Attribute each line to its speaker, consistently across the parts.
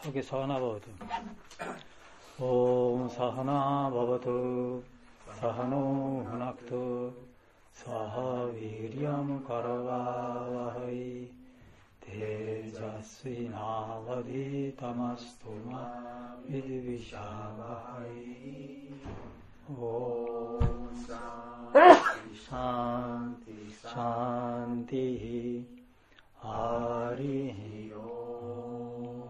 Speaker 1: OK、サハナババト。オームサハナババト、サハノーフナクト、サハヴィリアムカラワワハイ、テージャスイナワディタマストマ、ヴィディビシャワハイ。オームシャンティ、シャンティ、ハリヒオ。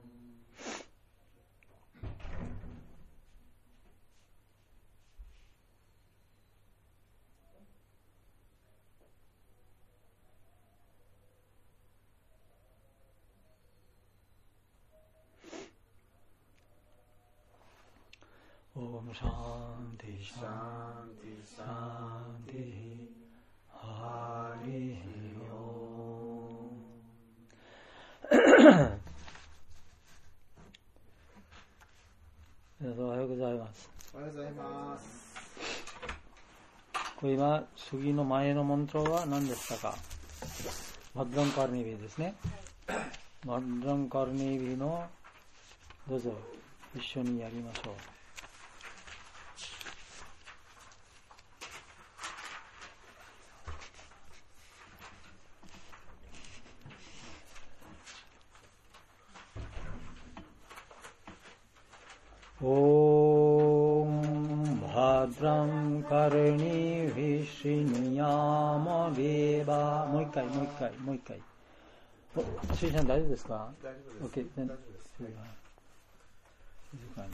Speaker 1: オムシャンティシャンティシャンティハリヒオ。皆さんおはようございます。
Speaker 2: おはようございます。
Speaker 1: これ今次の前のマントラは何でしたか。バッドランカルニビですね。バッドランカルニビのどうぞ一緒にやりましょう。オームバドランカルニヴィシヌヤマデバ。もう一回。シーちゃん大丈夫ですか。
Speaker 2: 大丈夫です。
Speaker 1: OK、
Speaker 2: 大丈夫です。
Speaker 1: はい。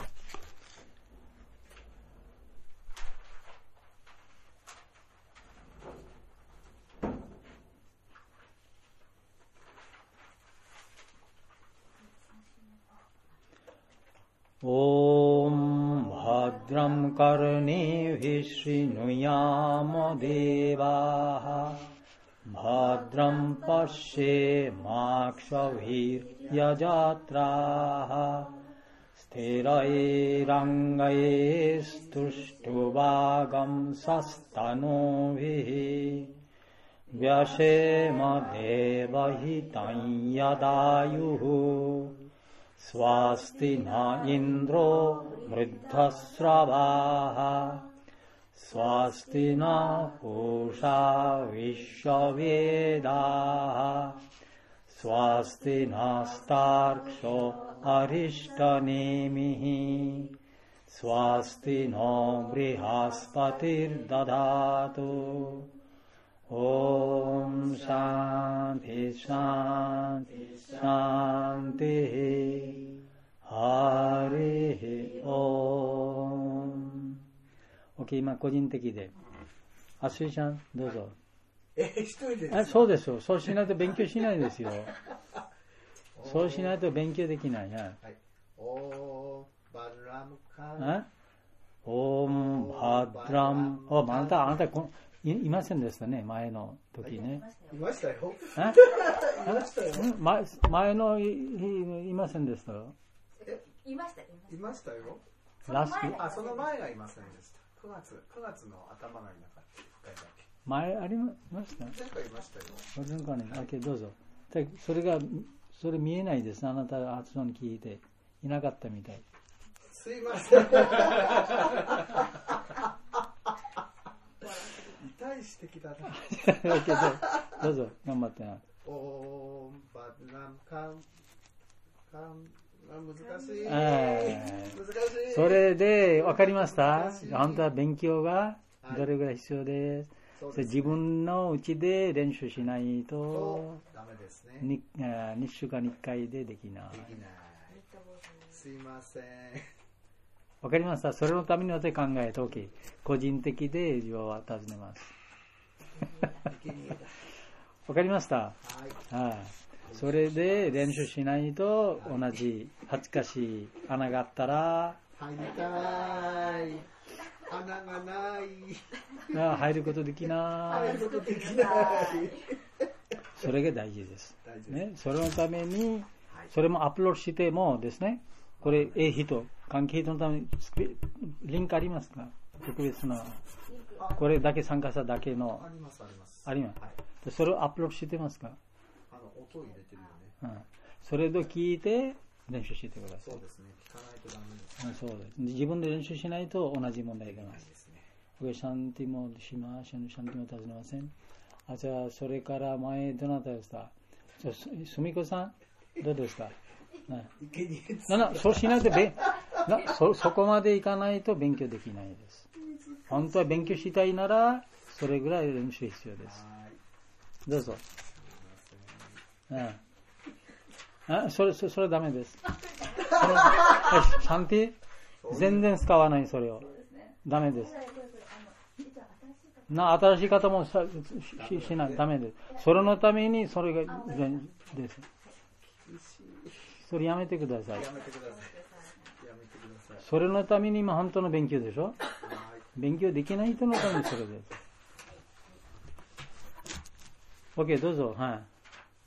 Speaker 1: オームバドランカルニヴィシヌヤマデバ。バドランパシェマクシャヴィヤジャトラ。ステラエランガエストシトバガムサスタノヴィ。ヴィアシェマデバヒタンヤダユフ。スワスティナインドロムリッダスラバー。スワスティナプーシャヴィシャヴェダー。スワスティナスタークショアリシタネミヒ。スワスティノブリハスパティルダダト。オームシャンティシャンティシャンティハリヒオーム。OK、今個人的で。あすいちゃん、どうぞ。
Speaker 2: 一人でですか。
Speaker 1: そうですよ。そうしないと勉強しないですよ。そうしないと勉強できない。はい。
Speaker 2: オーバラムカ
Speaker 1: ル。オームバドラム。あなたいませんでしたね、前の時ね。
Speaker 2: いましたよ。いましたよ。
Speaker 1: 前の日いませんでしたよ。
Speaker 3: いましたよ。
Speaker 1: ラスト。
Speaker 2: その前がいませんでした。9月の頭がいなかった。
Speaker 1: 前ありました。
Speaker 2: 前回いましたよ。
Speaker 1: 前回ね。どうぞ。それ見えないです。あなたが発音聞いていなかったみたい。
Speaker 2: すいません。痛い指摘だな。
Speaker 1: どうぞ頑張ってな。
Speaker 2: オーバラムカン難しい。
Speaker 1: それで分かりました。本当は勉強がどれぐらい必要です。自分のうちで練習しないと
Speaker 2: ダメですね。
Speaker 1: 2週間に1回でできない。
Speaker 2: すいません。
Speaker 1: 分かりました。それのために私考えた OK。個人的で自分は尋ねます。分かりました。はい。それで練習しないと同じ恥ずかしい穴があったら
Speaker 2: 入りたい。穴がない。
Speaker 1: 入ることできない。それが大事です。ね、それのためにそれもアップロードしてもですね、これ人関係人のためにリンクありますか。特別なこれだけ参加しただけの
Speaker 2: あります。
Speaker 1: それをアップロードしてますか。
Speaker 2: 音を入れてるよね。
Speaker 1: それと聞いて練習してください。
Speaker 2: そうですね。聞かないとダメですね。
Speaker 1: そうです。自分で練習しないと同じ問題が出ます。シャンティもしまシャンティも尋ねません。じゃあそれから前どなたですか。すみこさんどうですか。そうしないとそこまでいかないと勉強できないです。本当は勉強したいならそれぐらい練習必要です。どうぞ。それダメです。シャンティ全然使わないそれを。ダメです。新しい方もしない。ダメです。それのためにそれがです。それやめてください。それのために今本当の勉強でしょ。勉強できない人のためにそれです。OK、どうぞ。はい。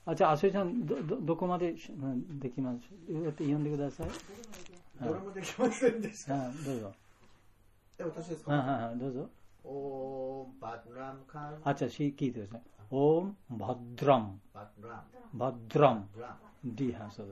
Speaker 1: じゃあ、あすいちゃん、どこまでできます？読んでください。
Speaker 2: どれもできませんでした。
Speaker 1: どうぞ。
Speaker 2: 私ですか？
Speaker 1: どうぞ。
Speaker 2: オームバドラムカル。
Speaker 1: じゃあ、聞いてください。オームバドラム。バドラム。D そうです。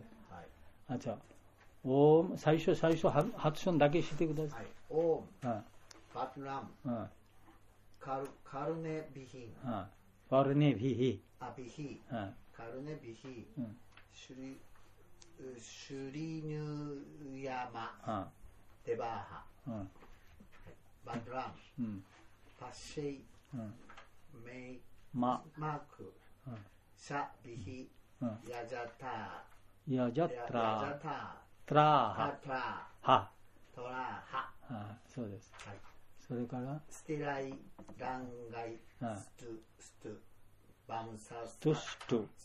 Speaker 1: じゃあ、オーム、最初、発音だけしてください。
Speaker 2: オーム、バドラム、カルネビヒ。
Speaker 1: カルネビヒ。
Speaker 2: ビヒ。カルネビヒ。シュリニュヤマ。デバーハ。バドラム。パッシェイ。メイ。マーク。シャビヒ。ヤジャター。
Speaker 1: ヤジャトラー。トラーハ。
Speaker 2: トラーハ。
Speaker 1: そうです。それから
Speaker 2: ステライ、ランガイ、ストゥ、バムサス、
Speaker 1: ストゥストゥ、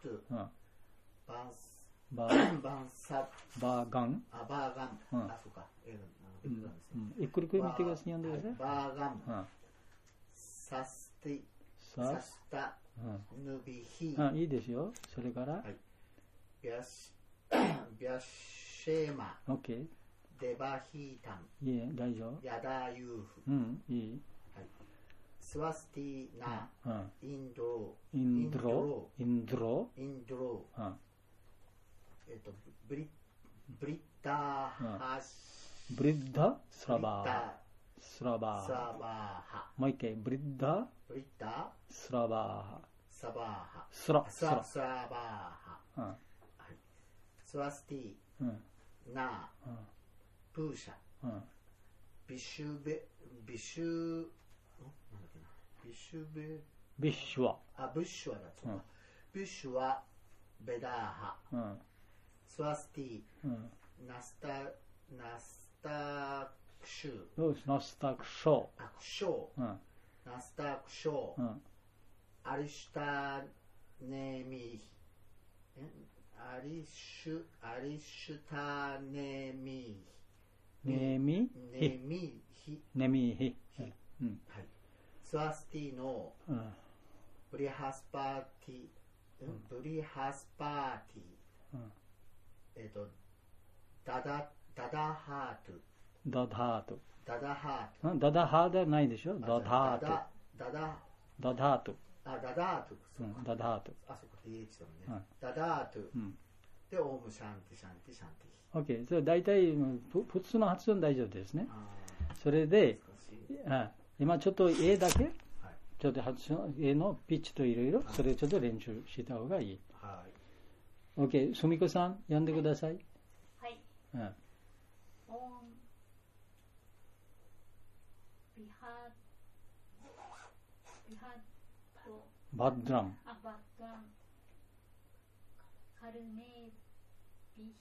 Speaker 2: バンサ、
Speaker 1: バーガン、
Speaker 2: バーガン、そうか、
Speaker 1: ゆっくり見てください。
Speaker 2: バーガン、サスタ、ヌビヒ。
Speaker 1: いいですよ。それから
Speaker 2: ビャシェーマ、デバヒータン、
Speaker 1: いい、大丈夫。
Speaker 2: ヤダユーフ、
Speaker 1: いい。
Speaker 2: スワスティナ、インドロ、ブリッダハシ、
Speaker 1: ブリッダスラバーハ。もう一回、ブリッダスラバーハ。スラバーハ。スワスティナ、プーシャ、ビシュワ、ブッシュワ、ベダーハ、スワスティ、ナスタクシュ、 ナスタクショー、
Speaker 2: アリシュタネミ、アリシュタネミヒ、スワスティのブリハスパーティ、ダダハート。ダダハートないでしょ。ダダハート。ダダート。あ、そうか、DH だもんね。ダダート。で、オームシャンティ。
Speaker 1: OK。それ大体、普通の発音大丈夫ですね。それで、今ちょっと A だけ、ちょっと発音、A のピッチといろいろ、それちょっと練習した方がいい。OK。すみこさん、読んでください。
Speaker 3: はい。
Speaker 1: バッドラム。
Speaker 3: カルネビヒ。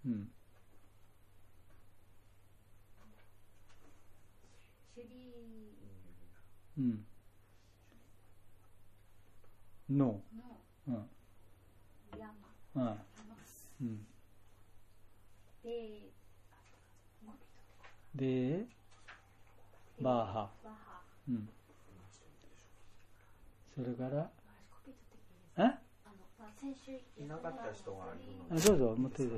Speaker 3: シュリ
Speaker 1: ノ
Speaker 3: ヤマ。
Speaker 1: で、バーハ。それから
Speaker 3: 先週
Speaker 2: いなかった人がいるの。
Speaker 1: どうぞ、持っていて。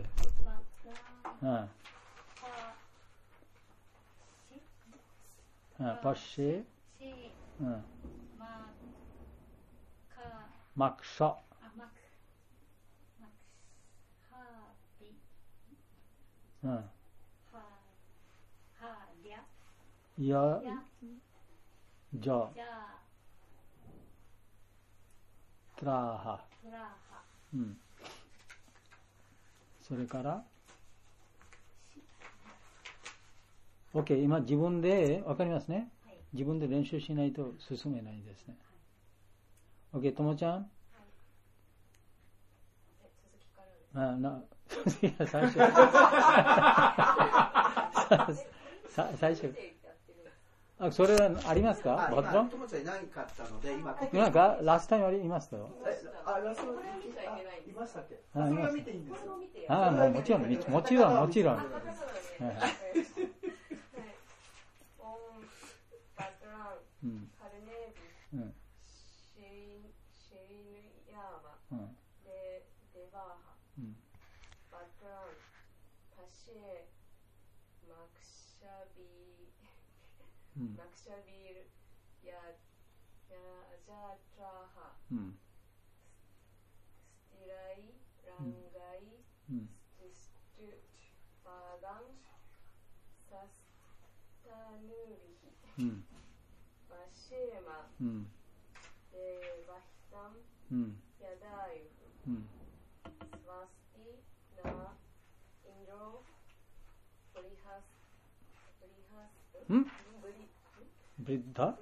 Speaker 1: パッシェ、マクシャ、 うん。
Speaker 3: はりゃ。
Speaker 1: いや、じゃあ、
Speaker 3: じゃあ、
Speaker 1: トラハ。
Speaker 3: トラハ。
Speaker 1: うん。それから、OK、今自分で、わかりますね、
Speaker 3: はい、
Speaker 1: 自分で練習しないと進めないですね。OK、ともちゃん、続きから最初。最初。それはありますか？
Speaker 2: 今、ともちゃんいなかったので、今、
Speaker 1: なんか、ラストタイムいましたよ。
Speaker 2: ラストいましたっけ？それは見ていいんですよ。
Speaker 1: もちろん。
Speaker 4: マクシャビルやジャートラハ、スティライ、ランガイ、スティストゥ、バーダン、サスタヌリヒ、バシェマ、デバヒタン、ヤダイフ、スワスティ、ナ、インド、ブリハス、
Speaker 1: ブリッダ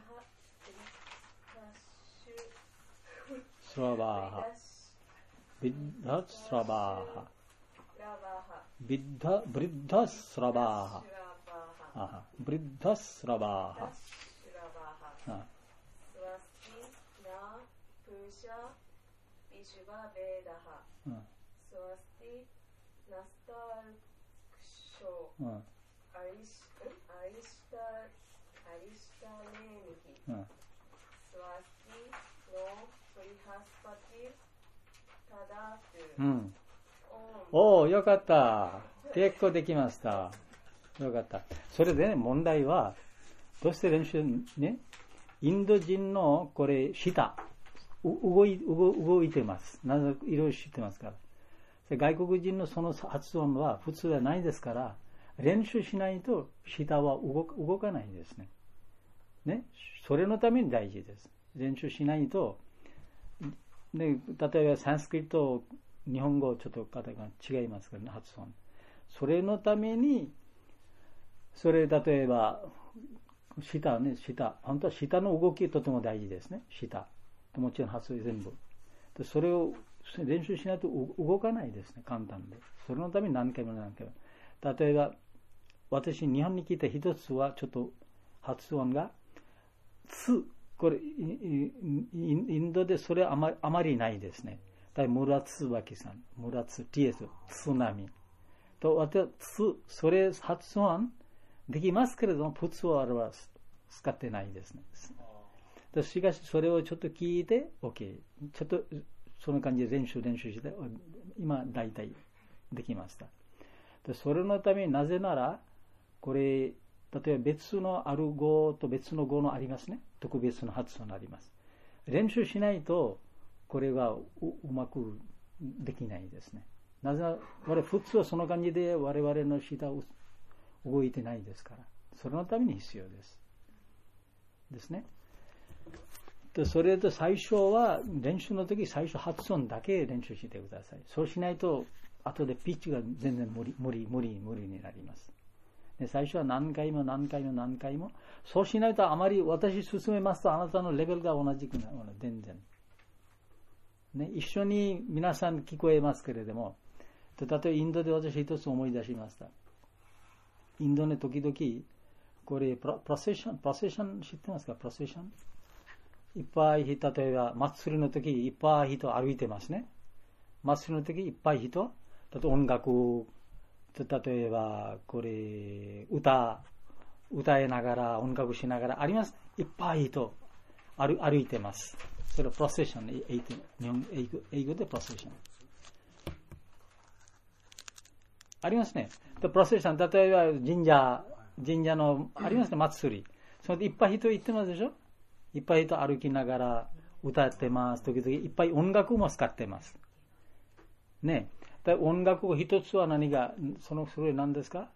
Speaker 1: スラバーハブリッダスラバーハブリッダスラバーハブリッダスラバーハ
Speaker 4: スワスティナプーシャビシュバベダハスワスティナスタルクショーアリシタネーミヒ、スワスティのプリハスパティタダトゥ、
Speaker 1: おー、よかった。結構できました。よかった。それでね、問題は、どうして練習ね、インド人のこれ、舌、動いてます。なぜ、いろいろ知ってますから。外国人のその発音は普通はないですから、練習しないと舌は動かないですね。ね、それのために大事です。練習しないと、ね、例えばサンスクリット、日本語ちょっと方が違いますからね、発音。それのために、例えば、舌、本当は舌の動きとても大事ですね。舌。もちろん発音全部。それを練習しないと動かないですね、簡単で。それのために何回も。例えば、私、日本に来た一つは、ちょっと発音が、これ、インドでそれはあまりないですね。ムラツバキさん、ムラツ、TS、津波。と、私、それ発音できますけれども、普通は使ってないですね。しかし、それをちょっと聞いて、OK。ちょっと、その感じで練習して、今、大体できました。それのためになぜなら、これ、例えば別のある語と別の語のありますね。特別の発音あります。練習しないと、これがうまくできないですね。なぜなら、普通はその感じで我々の舌を動いてないですから。それのために必要です。ですね。それと最初は、練習の時最初発音だけ練習してください。そうしないと、後でピッチが全然無理になります。で、最初は何回も。そうしないとあまり私進めますとあなたのレベルが同じくなる。全然。ね、一緒に皆さん聞こえますけれども、例えばインドで私一つ思い出しました。インドね、時々、これ、プロセッション知ってますか？プロセッションいっぱい人、例えば祭りの時いっぱい人歩いてますね。祭りの時いっぱい人、例えば音楽、例えば、これ、歌いながら、音楽しながら、あります。いっぱい人、歩いてます。それはプロセッション、日本英語でプロセッション。ありますね。プロセッション、例えば神社の、ありますね、祭り。それでいっぱい人行ってますでしょ？いっぱい人歩きながら歌ってます。時々いっぱい音楽も使ってます。ね。 音楽一つは何が、それ何ですか？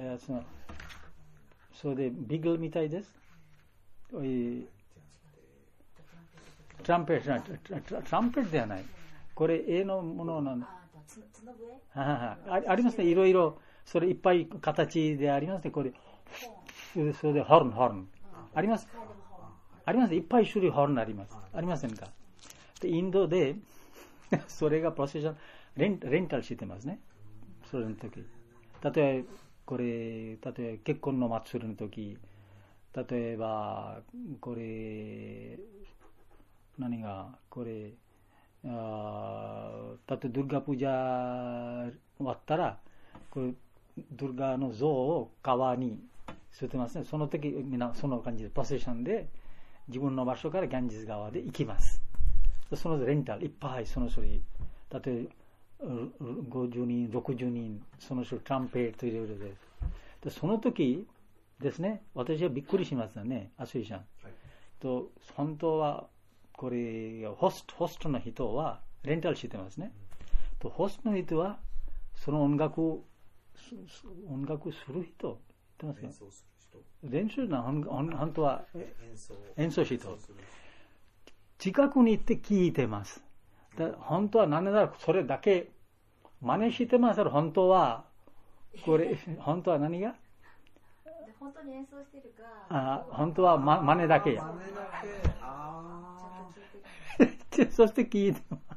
Speaker 1: それで、ビグルみたいです。トランペットではない。これ、絵のものなんだ。ありますね。いろいろ、それいっぱい形でありますね。これ、それで、ホルン。あります。あります。いっぱい種類ホルンあります。ありませんか？で、インドで、それがプロセッション、レンタルしてますね。それの時。例えば結婚の祭りの時、例えば、これ、何が、これ、例えば、ドゥルガプージャ終わったら、これ、ドゥルガの像を川に捨ててますね。その時、みんなその感じで、プロセッションで、自分の場所からガンジス川で行きます。そのレンタル、いっぱいその種類、例えば、50人、60人、その種類、トランペットいろいろです。で、その時ですね、私はびっくりしましたね、アスリさん。と、本当は、これ、ホストの人は、レンタルしてますね。と、ホストの人は、その音楽する人、言ってますか？練習な、本当は、演奏人。近くに行って聞いてます。本当は何だろう、それだけ真似してますから、本当は、これ、本当は何が
Speaker 3: 本当に演奏してるか、
Speaker 1: 本当は真似だけや。そして聞いてます。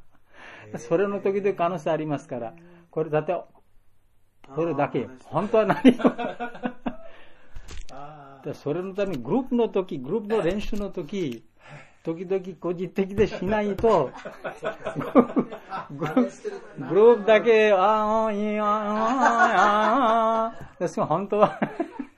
Speaker 1: それの時で可能性ありますから、これだって、これだけ、本当は何それのためにグループの練習の時、時々個人的でしないと、グループだけ、ですが本当は、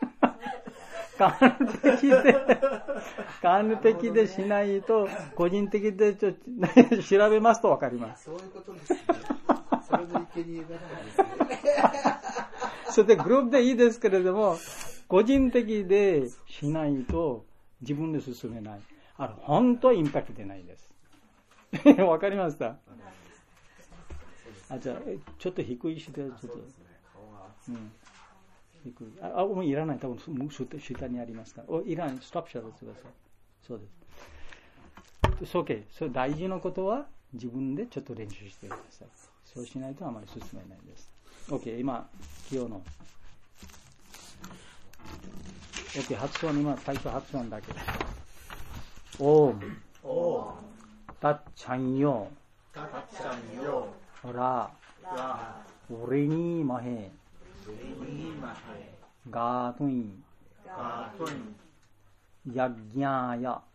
Speaker 1: 感的でしないと、個人的で調べますとわかります。
Speaker 2: そういうことですね。それの生贄だったんですね。
Speaker 1: それでグループでいいですけれども、個人的でしないと自分で進めない。本当はインパクト出ないです。わかりました？じゃあ、ちょっと低いして、ちょっと。低い。もういらない。多分、下にありますから。いらない。ストップしてください。そうです。OK。それ大事なことは自分でちょっと練習してください。そうしないとあまり進めないです。OK。今日の。OK。発音、今、最初発音だけ。オーム、タッチャンヨ、ラ、ウリニーマヘ、ガートゥイン、ヤッギャーヤ、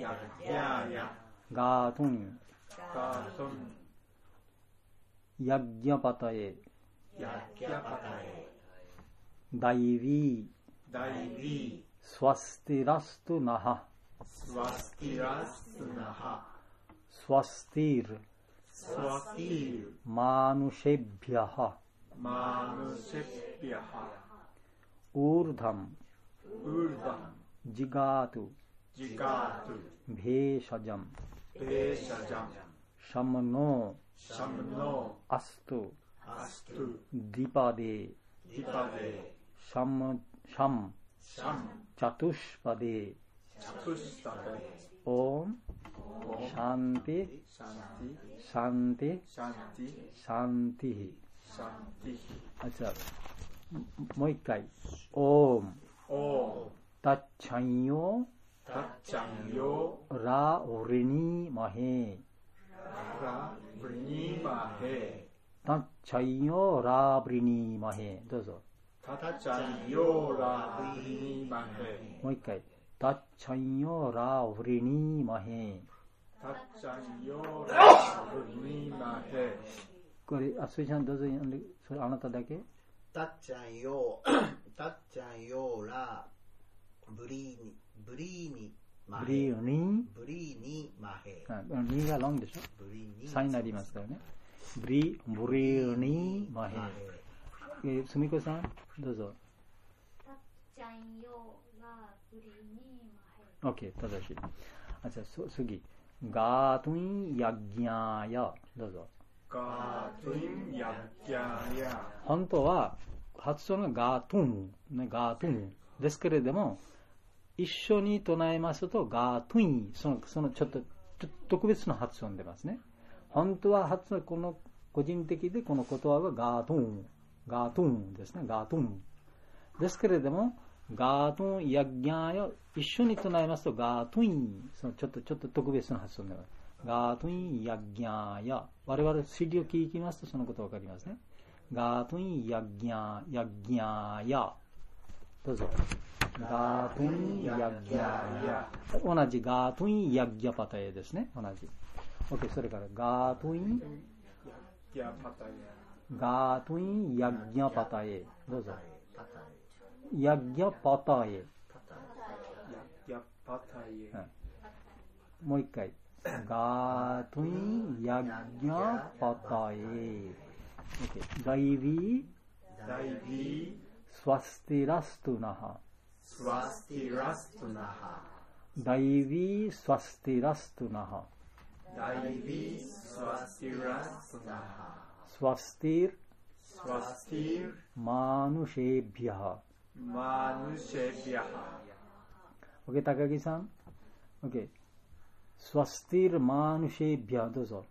Speaker 1: ガートゥイン、ヤッギャパタエ、ダイビー、スワスティラストナハ、スワスティール、マヌシェビャハ、ウルダム、ジガート、ベーシャジャム、シャムノ、アスト、ディパデ、シャム、チャトゥシパデ、オン、シャンティ、シャンティ。じゃあ、もう一回。オン、タッチャンヨ、ラウリニマヘ、タッチャンヨ、ラブリニマヘ。どうぞ。もう一回。タッチャンヨラウリニマヘ。これ、スイちゃんどうぞ、それあなただけ？
Speaker 2: タッチャンヨラブリーニマヘ。
Speaker 1: ブリーニマヘ。2がロングでしょ？3になりますからね。ブリーニマヘ。すみこさん、どうぞ。
Speaker 3: タッチャンヨラブリーニマヘ。
Speaker 1: OK、正しい。じゃあ次。ガートゥンヤギャーヤ。どうぞ。
Speaker 5: ガートゥンヤッギャヤ。
Speaker 1: 本当は発音がガートゥン、ね、ガートゥンですけれども、一緒に唱えますとガートゥイン、そのちょっと特別な発音出ますね。本当は発音、この個人的でこの言葉がガートゥン、ガートゥンですね、ガートゥンですけれども、ガートゥンヤッギャヤ一緒に唱えますとガートゥイン、そのちょっと特別な発音出ます。ガートゥインヤッギャヤ、我々 CD を聞きますとそのことわかりますね。ガートゥインヤッギャヤ、どうぞ。ガートゥインヤッギャヤ、同じガートゥインヤッギャパタエですね、同じ。 OK、 それからガートゥインヤッギャパタエ、ガートゥインヤッギャパタエ、どうぞ。ヤッギャパタエ、
Speaker 5: ヤッパタエ、
Speaker 1: もう一回。ガートゥインヤッギャパタエ、ダイビースワスティラストゥナハ、
Speaker 5: スワスティラストゥナハ、
Speaker 1: ダイビースワスティラストゥナハ、
Speaker 5: ダイビースワスティラストゥナハ、
Speaker 1: スワスティ
Speaker 5: Swastir
Speaker 1: Manusebhyah. Okay, Takagi-san. Okay. Swastir Manusebhyah. どうぞ。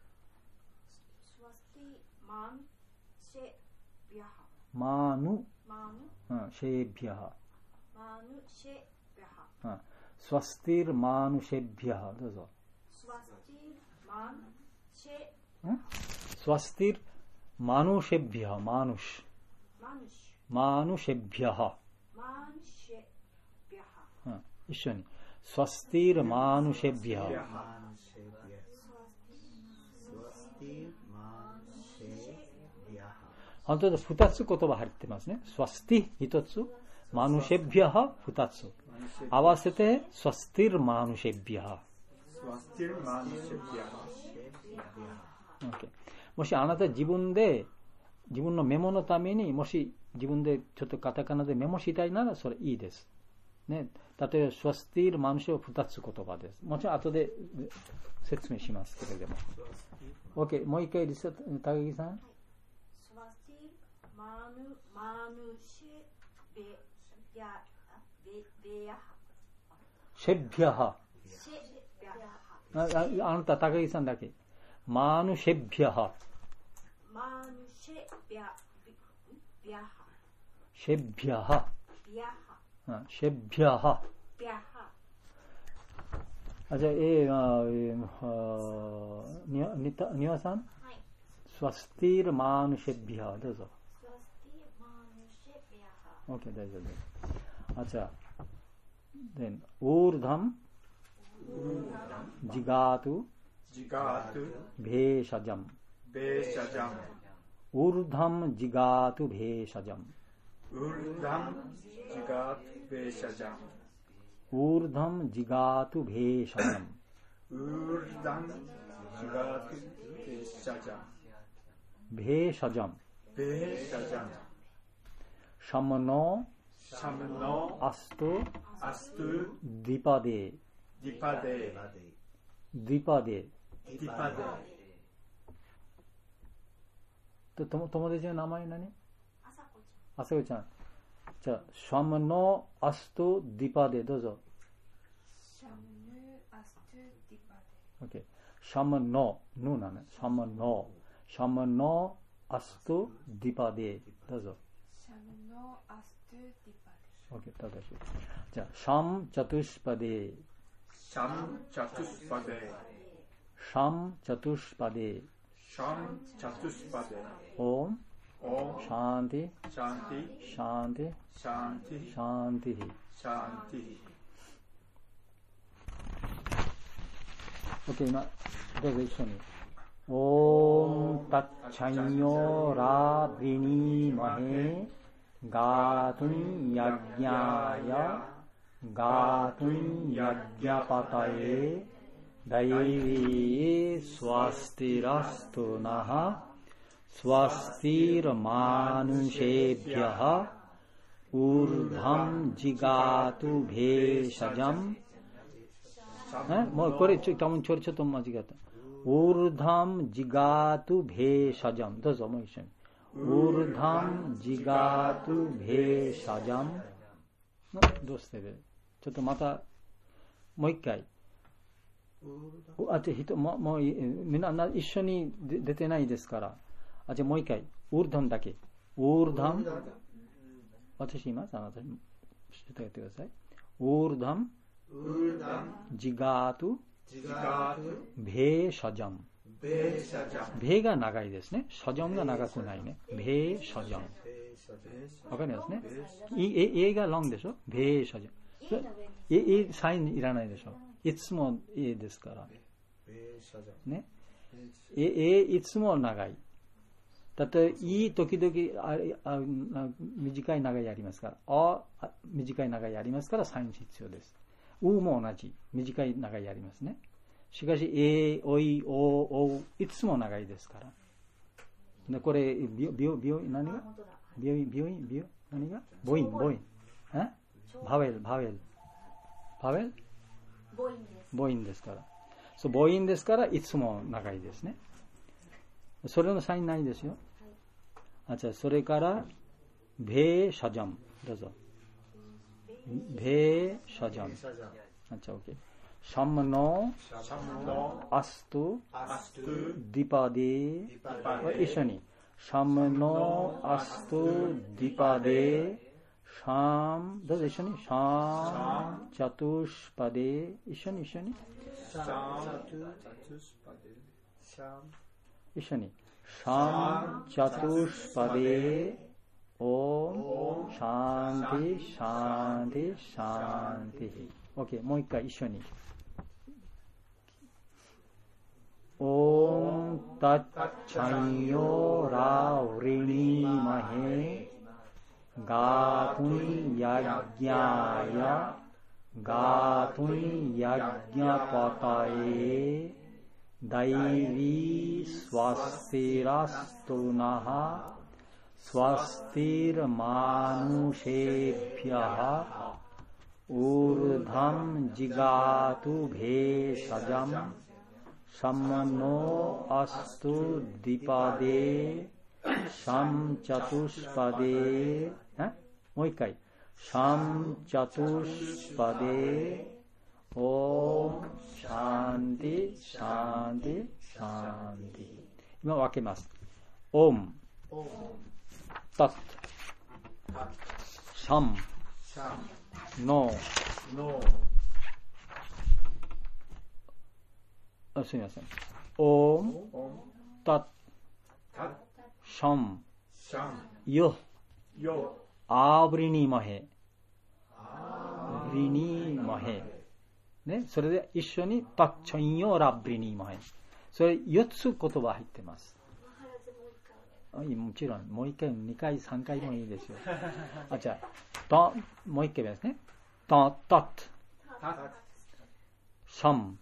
Speaker 3: Swastir Manusebhyah.
Speaker 1: Manusebhyah.
Speaker 3: Manusebhyah.
Speaker 1: Swastir Manusebhyah. どうぞ。Swastir Manusebhyah. Manusebhyah. 一緒に。Swastir Manusebhyah. 本当だ、二つ言葉入ってますね。スワスティ一つ、マヌシェビアハ二つ。合わせて、スワスティルマヌシェビアハ。もしあなた自分のメモのために、もし自分でちょっとカタカナでメモしたいならそれいいです。ね、例えば、スワスティルマヌシェは二つ言葉です。もちろん後で説明しますけれども。OK、もう一回リセット、高木さん。シェビアハ。あなた高木さんだけ。マヌシェビアハ。シェビアハ。シェビアハ。じゃあ、ニワさん。スワスティールマヌシェビアハ。どうぞ。OK、大丈夫です。じゃあ、then、ウールダム、ジガート、ベーシャジャム。ウールダム、ジガート、ベーシャジャム。ウールダム、ジガート、ベーシャジャム。ウールダム、ジガート、ベーシャジャム。ベーシャジャム。シャムノアストディパデ友達の名前何？あさこちゃん。じゃあ、シャムノアストディパデ、どうぞ。シャムノヌなの。シャムノアストディパデ、どうぞ。OK、ただし。じゃあ、シャムチャトゥシパデ。シャムチャトゥシパデ。オン。シャンティ。OK、今、どうぞ一緒に。オンタッチャンヨラブリニマヘ。ガートゥンヤッギャヤ、ガートゥンヤッギャパタエ、ダイビースワスティラストナハ、スワスティラマヌシェビアハ、ウルダムジガートゥベーシャジャム。もうこれちょっと間違った。 urdham jigatu bheshajam. どうぞもう一緒に。urdham jigatu bheshajam。どうしてる？ちょっとまたもう一回。もうみんな一緒に出てないですから。じゃあもう一回。urdhamだけ。urdham。私言います。あなたにしてやってください。urdham jigatu bheshajam。ベが長いですね。シャジャンが長くないね。ベーシャジャン。わかりますね。A がロングでしょ。ベーシャジャン。サインいらないでしょ。いつも A ですから。ね。いつも長い。だっていい時々短い長いありますから。短い長いありますからサイン必要です。も同じ。短い長いありますね。しかし、おい、お、いつも長いですから。でこれ、何が何が母音。バベル。母音ですから。そう、母音ですから、いつも長いですね。それのサインないですよ。じゃあ、それから、ベーシャジャン。どうぞ。ベーシャジャン。じゃあ、OK。シャムノアストディパデ一緒にシャムノアストディパデシャムどうぞ一緒にシャムチャトゥシパデ一緒に一緒にシャムチャトゥシパデオシャンティシャンティシャンティ OK もう一回一緒にओम तच्छंयो रावृणी महे गातुं यज्ञपतये दैवी स्वस्तिरस्तु नः स्वस्तिर्मानुषेभ्यः ऊर्ध्वं जिगातु भेषजम् शमनो अस्तु द्विपदे शम चतुष्पदेもう一回शम चतुष्पदे ओम शांति शांति शांति今分けますオムタッシャムノすみません。オム、タッ、シャム、ヨ、アブリニマヘ。ブリニマヘ。ね、それで一緒にタッチョンヨラブリニマヘ。それ4つ言葉入ってます。もちろん、もう1回、2回、3回もいいですよ。じゃあ、もう1回ですね。タッ、シャム、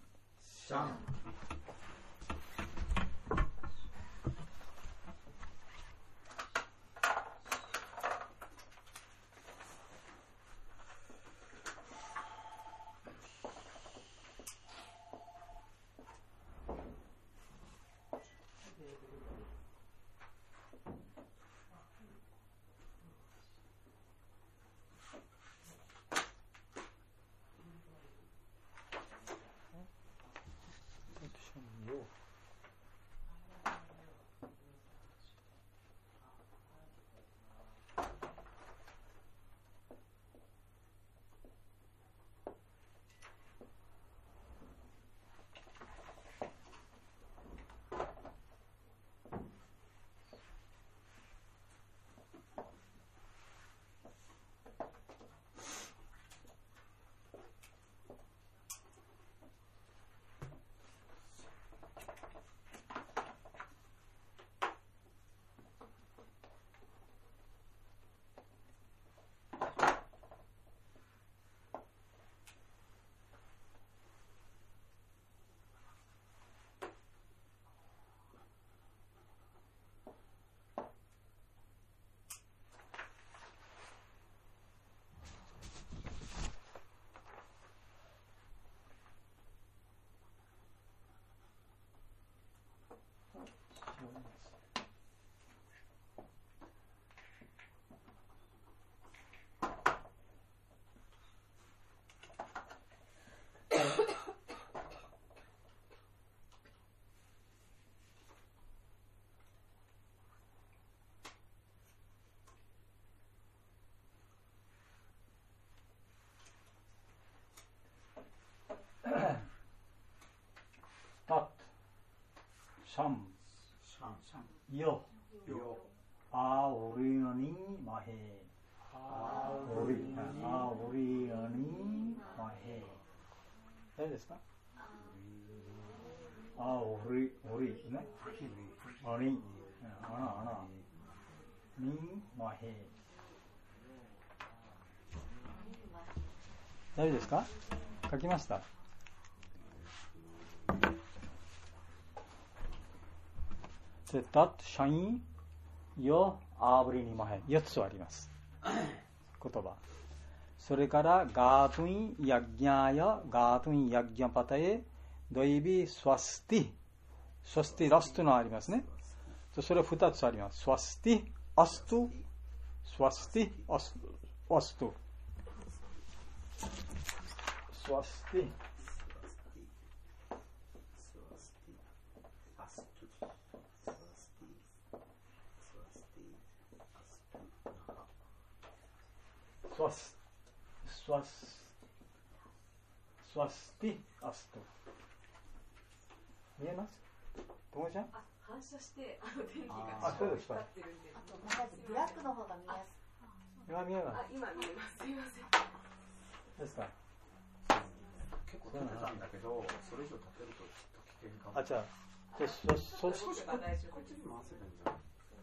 Speaker 1: tat, sham, yo, auriyani mahe, auriyani mahe. 大丈夫ですか？oriね。ori、穴にmahe。大丈夫ですか？書きました。で、tat、sham、yo、auriyani mahe。4つあります。言葉。それからガートゥイヤッギャーやガートゥイヤッギャパタエドイビスワスティそしてラストのありますね。それ2つあります。スワスティアストスワスティアストスワスティスワスティアスト。見えます？ともちゃん？
Speaker 4: 反射して電気が
Speaker 1: そうですか。
Speaker 6: ブラックの方が見やすい。
Speaker 1: 今見えます。
Speaker 4: 今見えます。すいません。
Speaker 1: ですか。
Speaker 2: 結構立てたんだけど、それ以上立てるとちょっと危険かも。
Speaker 1: じゃあ、
Speaker 2: 少しこっちに回せばいいんじゃない？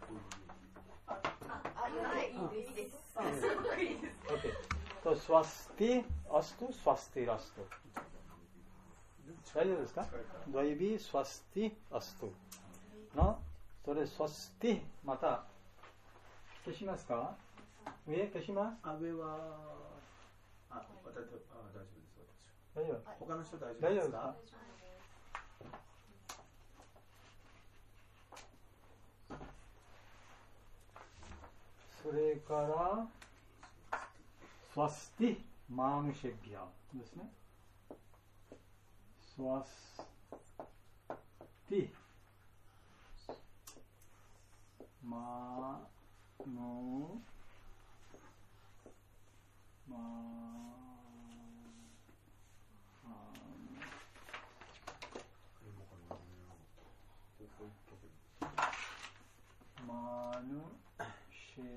Speaker 4: いいです。すごくいいです。
Speaker 1: OK。とスワスティアスト、スワスティラスト。大丈夫ですか？ドイビスワスティアスト。の、それスワスティ、また消しますか？上消します？
Speaker 2: 上は大丈夫です。
Speaker 1: 大丈夫。
Speaker 2: 他の人大丈夫
Speaker 1: 大丈夫
Speaker 2: ですか？
Speaker 1: それからスワスティマーヌシェビアですね。スワスティマーノマーヌシェ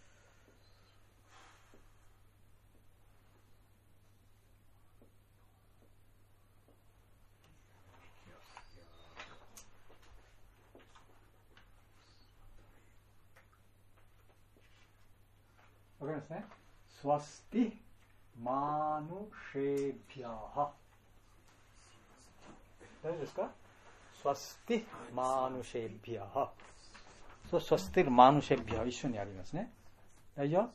Speaker 1: わかりますね。スワスティマーヌシェビアハ。大丈夫ですか？スワスティマーヌシェビアハ。そう、スワスティマーヌシェビアハ一緒にありますね。大丈夫？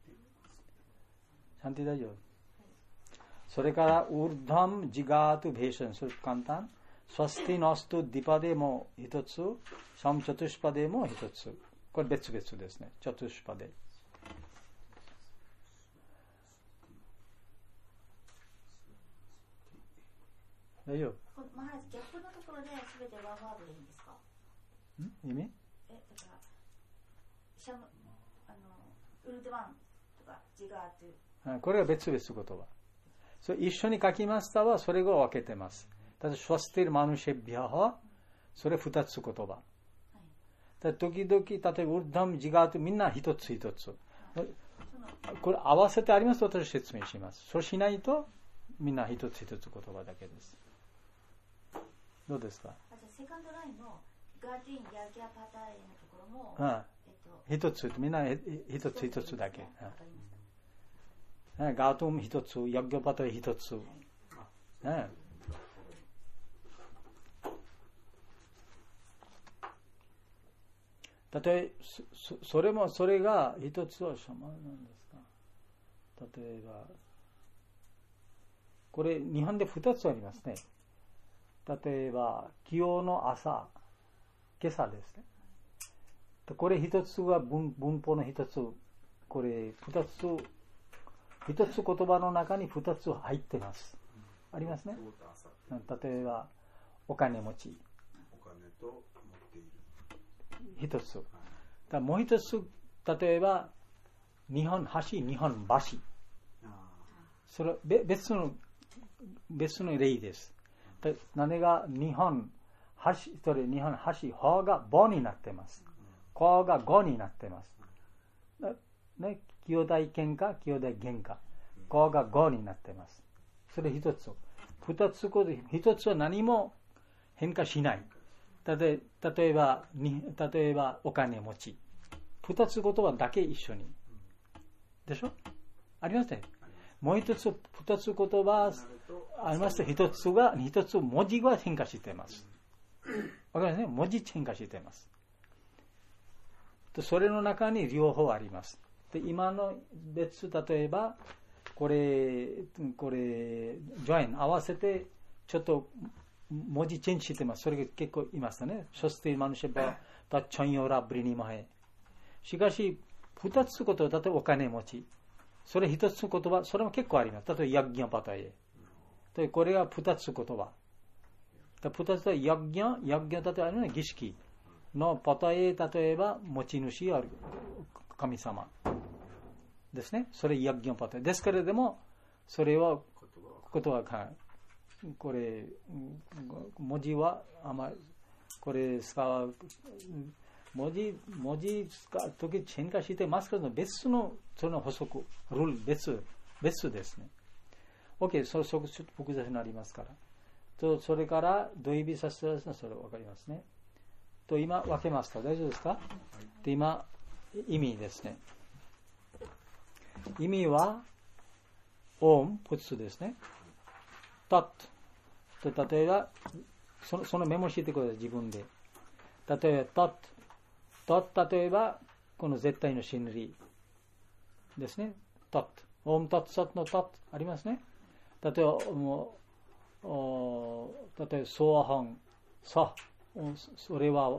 Speaker 1: ちゃんと大丈夫。それからウルダムジガートベーション、それ簡単。スワスティノストディパデも一つ、シャムチャトゥシパデも一つ。これ別々ですね。チャトゥシパデ。大丈夫。
Speaker 6: マハラジ、ギャップのところで全てワンワードでいいんですか？
Speaker 1: 意味？
Speaker 6: だからシャムウルドワンとかジガートゥ。
Speaker 1: これは別々言葉。それ一緒に書きましたはそれを分けてます。ただシュワスティルマヌシェビアはそれ二つ言葉。時々例えばウルダムジガートゥみんな一つ一つ。これ合わせてありますと私説明します。そうしないとみんな一つ一つ言葉だけです。どうですか？
Speaker 6: セカンドラインのガーティンヤギャパターのところも、
Speaker 1: 一つみんな一つ一つだけ。ガートン一つ、ヤギャパター一つ。例えそれが一つはシャマなんですか？例えばこれ日本で二つありますね。例えば、昨日の朝、 今朝ですね。これ一つは文法の一つ、これ一つ言葉の中に二つ入ってます。ありますね。例えば、お金持ち。
Speaker 5: お金と持っている。
Speaker 1: 一つ。もう一つ、例えば、日本橋。それ別の例です。何が日本橋、方が母になってます。子が語になってます。ね、兄弟喧嘩、兄弟喧嘩。子が語になってます。それ一つ。一つは何も変化しない。例えばお金持ち。二つ言葉だけ一緒に。でしょ？ありますね。もう一つ、二つ言葉ありますと、一つ文字が変化しています。わかりますね。文字変化しています。それの中に両方あります。で、今の別、例えば、これ、ジョイン合わせて、ちょっと文字チェンジしてます。それが結構いますね。そして、マヌシェバ、タッチョンヨーラブリニマヘ。しかし、二つ言葉、例えばお金持ち。それ一つ言葉、それも結構あります。例えば、ヤッギャンパタイエ。これが二つ言葉。二つはヤッギャン、例えば儀式のパタイエ、例えば、持ち主や神様。ですね。それヤッギャンパタイエ。ですけれども、それは、言葉が、これ、文字は、あまり、これ使う、文字使うとき変化してますけど、別の、その補足、ルール、別ですね。OK、そこ複雑になりますから。と、それから、どういう意味させてますか、それわかりますね。と、今、分けますか？大丈夫ですか？で、今、意味ですね。意味は、オン、プツですね。タッと、例えば、そのメモしてください、自分で。例えば、例えば、この絶対の真理ですね。オムタッサッのタッありますね。例えば、ソアハン、それは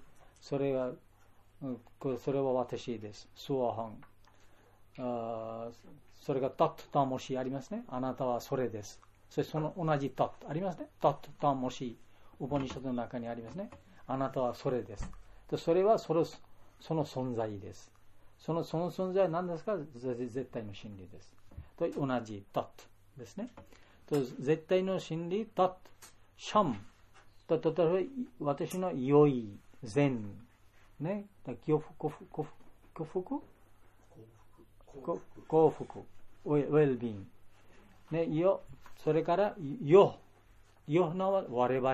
Speaker 1: 私です。ソアハン。それがタッタモシありますね。あなたはそれです。その同じタッありますね。タッタモシ。ウポニシャドの中にありますね。あなたはそれです。それはその存在です。その存在は何ですか？絶対の真理です。と同じタッですね。と絶対の真理タッシャムと例えば私の良い善ね、幸福ウェルビーンね、それからよの我々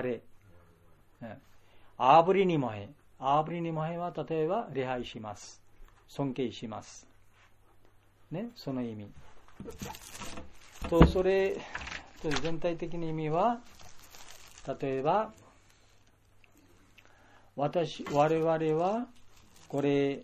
Speaker 1: アーブリニモヘは例えば礼拝します。尊敬します。ね、その意味。と、それ、全体的な意味は、例えば、我々は、こ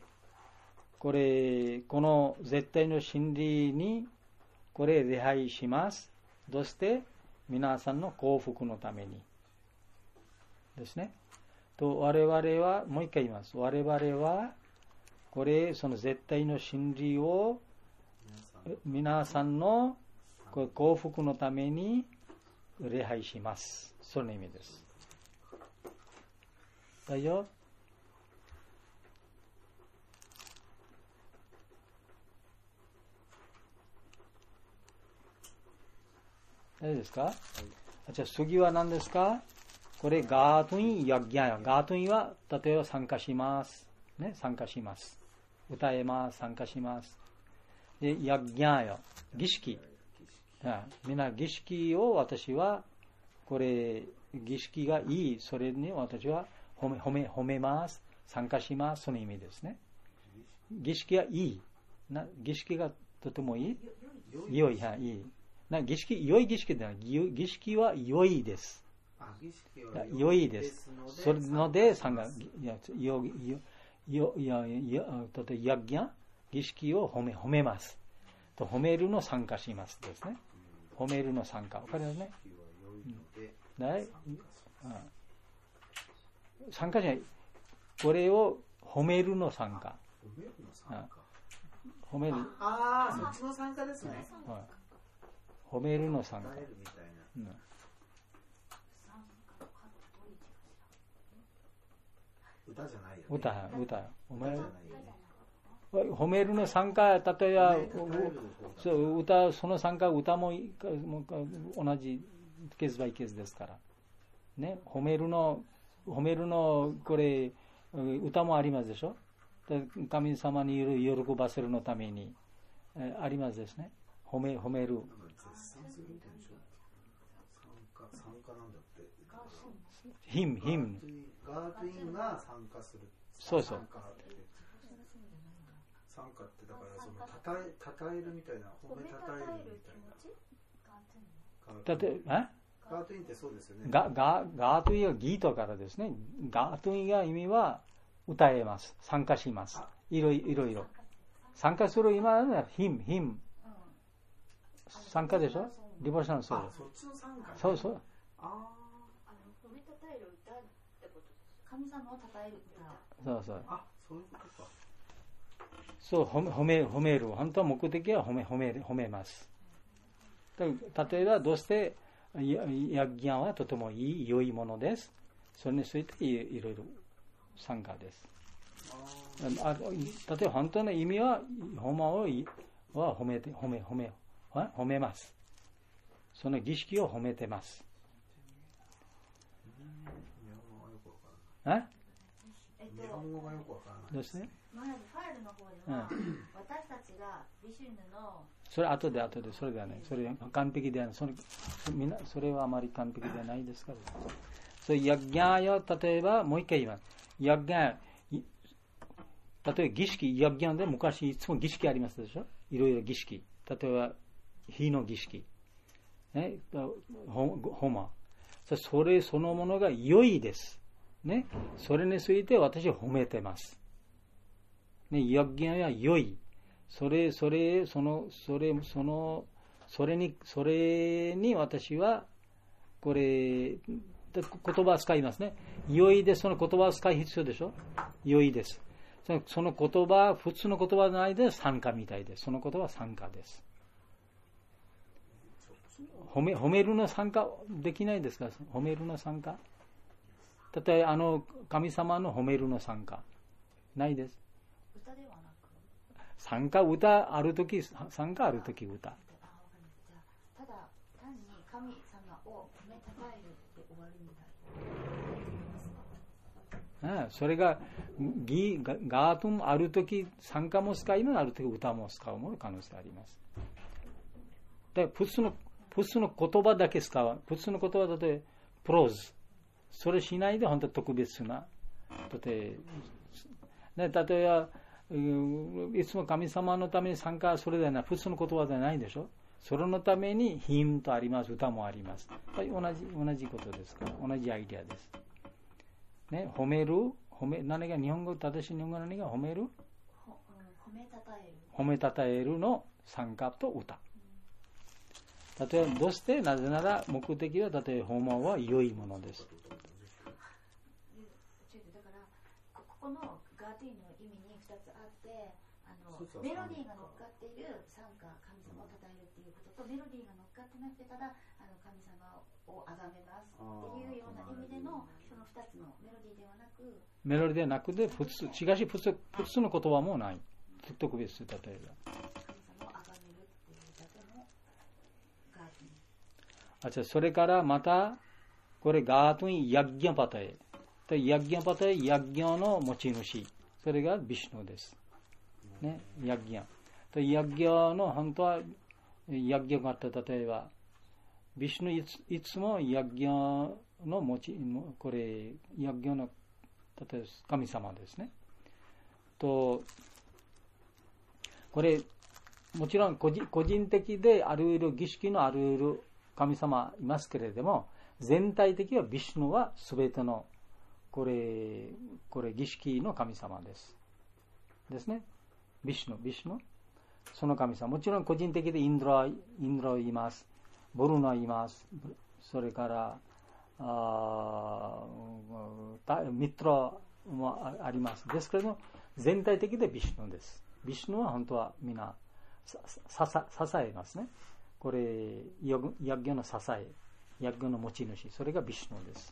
Speaker 1: の絶対の真理に、これ礼拝します。そして、皆さんの幸福のために。ですね。と我々はもう一回言います。我々はその絶対の真理を皆さんの幸福のために礼拝します。その意味です。大丈夫？大丈夫ですか？じゃあ次は何ですか？これガートゥインヤッギャヤ。ガートゥインは例えば参加します。ね、参加します。歌えます。参加します。で、ヤッギャヤ。儀式。みんな儀式を私は、これ、儀式がいい。それに私は褒めます。参加します。その意味ですね。儀式がいい。儀式がとてもいい。良い。いい。良い儀式ではない。儀式は良いです。良いです。それので、ヤッギャ儀式を褒めます。と褒めるの参加しますですね。褒めるの参加。わかりますね。参加しない。 これを褒めるの参加。褒める。
Speaker 2: ああ、そっちの参加ですね。
Speaker 1: 褒めるの参加。
Speaker 2: 歌じゃないよ、ね。
Speaker 1: 歌。褒めるの参加、例えば、歌、その参加、歌も同じケースバイケースですから。ね、褒めるの、これ、歌もありますでしょ。神様に喜ばせるのために、ありますですね。褒める。ヒム。
Speaker 2: ガートインが参加する。
Speaker 1: そう。
Speaker 2: 参加ってだからそのたたえるみたいな、褒めたたえるみたいな。ガートインってそうですよね。
Speaker 1: ガートインはギートからですね。ガートインが意味は歌えます。参加します。いろいろ。参加する今はヒム。参加でしょ。リボーションする。
Speaker 2: そっちの参加、ね。
Speaker 1: そう。
Speaker 6: 褒めたたえる歌ってことです。神様をたたえる歌。
Speaker 1: そう。
Speaker 2: そういうことか。
Speaker 1: そう、褒める。本当は目的は褒めます。例えば、どうしてヤッギャンはとても良いものです。それについていろいろ参加です。例えば、本当の意味は、ホマは褒めます。その儀式を褒めてます。
Speaker 2: 日本語がよくわからない
Speaker 1: ですね。
Speaker 6: 前のファイルの方では、私たちがビシュヌの
Speaker 1: それ後でそれではね、それ完璧ではない、それはあまり完璧ではないですから。そういうヤッギャーよ、例えばもう一回言います。ヤッギャー、例えば儀式、ヤッギャーで昔いつも儀式ありますでしょ。いろいろ儀式。例えば火の儀式、ね、ホマ。それそのものが良いです。ね、それについて私は褒めてます。ね、ヤッギャーは良い。それに私はこれ言葉を使いますね。良いです。その言葉を使い必要でしょ。良いです。その言葉、普通の言葉の間で参加みたいです。その言葉は参加です。褒めるの参加できないですか。褒めるの参加。例えば神様の褒めるの参加ないです。
Speaker 6: 歌ではなく。
Speaker 1: 参加歌あるとき参加あるとき歌。
Speaker 6: ただ単に神様を褒めたたえるって終わるみたい。
Speaker 1: それがガートンあるとき参加も使います。あるとき歌も使うもの可能性あります。で普通の言葉だけ使う。普通の言葉だとプローズ。それしないで本当に特別な。例えばいつも神様のために参加それではない普通の言葉ではないでしょ。それのためにヒンとあります。歌もあります。同じことですから。同じアイデアです。ね、何が日本語正しい日本語何が褒める？褒めたたえるの参加と歌。例えばどうしてなぜなら目的は例えばホモは良いものです。
Speaker 6: だからここのガーティーの意味に2つあってメロディーが乗っかっている参加神様を称えるっていうこととメロディーが乗っかってなくてただ神様を崇めますっていうような意味でのその2つのメロディーではなく
Speaker 1: でしかし普通の言葉もない特別例えば
Speaker 6: 神様を崇めるっていうだけのガーティー。
Speaker 1: それからまたこれガートにヤッギャパタエヤッギャパタエヤッギャの持ち主それがビシュヌです、ね、ヤッギャヤッギャの本当はヤッギャがあった例えばビシュヌいつもヤッギャのこれヤッギャの例えば神様ですねとこれもちろん個人的であるいる儀式のあるいる神様いますけれども全体的にはビシュヌは全てのこれ儀式の神様ですね。ビシュヌその神様もちろん個人的でインドラいますボルナいますそれからミトラもあります。ですけれども、全体的でビシュヌです。ビシュヌは本当はみんな支えますね。これ、ヤッギョの支え、ヤッギョの持ち主、それがビシュヌです。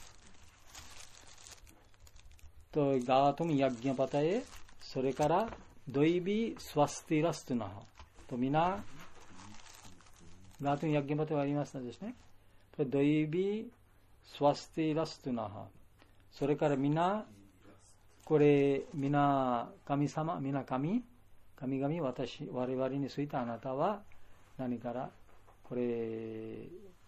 Speaker 1: と、ガートムヤッギョパタエ、それから、ドイビスワスティラストゥナハとみんな、ガートムヤッギョパタエはありますのですね。ドイビスワスティラストゥナハ、それからみんな、これ、みな神様、みな神々、我々についてあなたは何からこれ、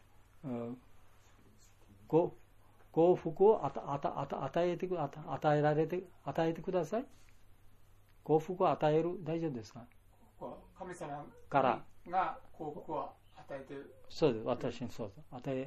Speaker 1: 幸福を与えてください。幸福を与える、大丈夫ですか？
Speaker 7: 神様からが幸福を与えている。
Speaker 1: そうです。私にそうです。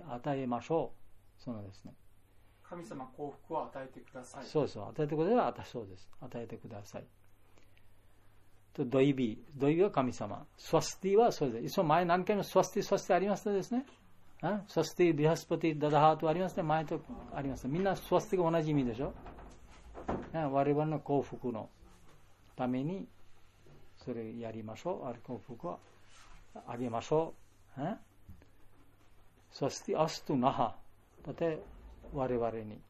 Speaker 1: 与えましょう。そうですね。
Speaker 7: 神様幸福を与えてください。
Speaker 1: そうそう。与えてください。そうです。与えてください。とドイビは神様。スワスティはそうです。いつも前何回もスワスティありますですね。スワスティ、ビハスパティ、ダダハーとありますね。前とありますね。みんなスワスティが同じ意味でしょ。我々の幸福のためにそれやりましょう。幸福をあげましょう。スワスティアストゥナハ。だって我々に。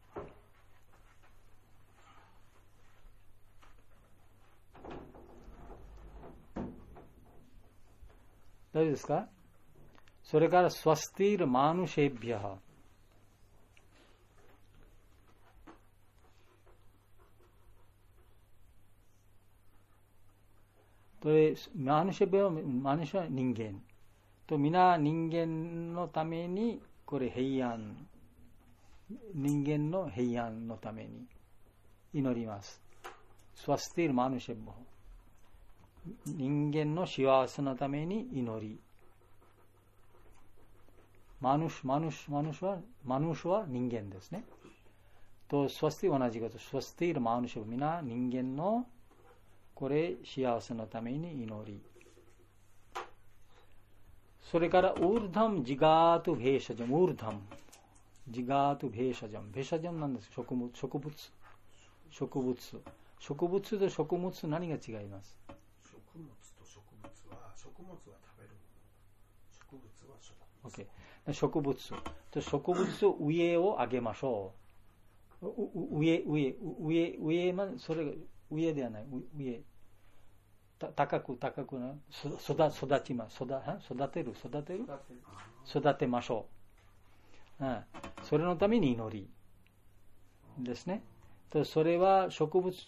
Speaker 1: 大丈夫ですか？それからスワスティールマヌシェビアハ。マヌシェビアはマヌシェは人間。と皆人間のためにこれ平安。人間の平安のために祈ります。スワスティールマヌシェビアハ。人間の幸せのために祈り。マヌシは人間ですね。と、スワスティは同じこと。スワスティールマヌシは皆人間のこれ幸せのために祈り。それからウーダムジガートベーシャジャム。ウーダムジガートベーシャジャム。ベーシャジャムなんです。植物と植物何が違います？
Speaker 2: 植物と植物は食物は食べるもの。植物は植物。
Speaker 1: Okay。植物と植物上を上げましょう。上それが上ではない。上高くな育ちます。育てましょう。それのために祈りですね。とそれは植物